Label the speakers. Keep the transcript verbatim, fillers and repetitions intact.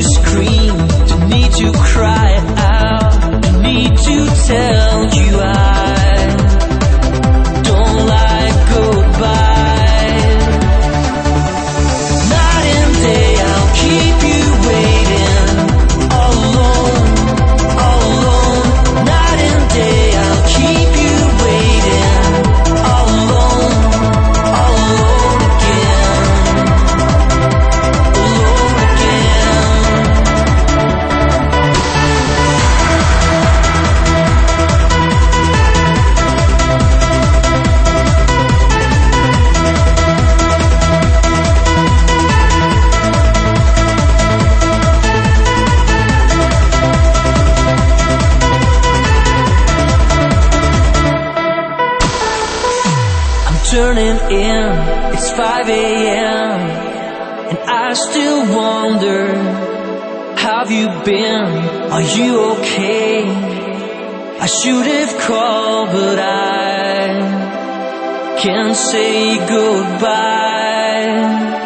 Speaker 1: scream, don't need to cry out, don't need to tell you I don't like goodbye. Night and day I'll keep you waiting, all alone, all alone. Night and day I'll keep you waiting, all alone, all alone again, alone again. I'm turning in, it's five a.m. and I still wonder, have you been, are you okay? I should have called, but I can't say goodbye.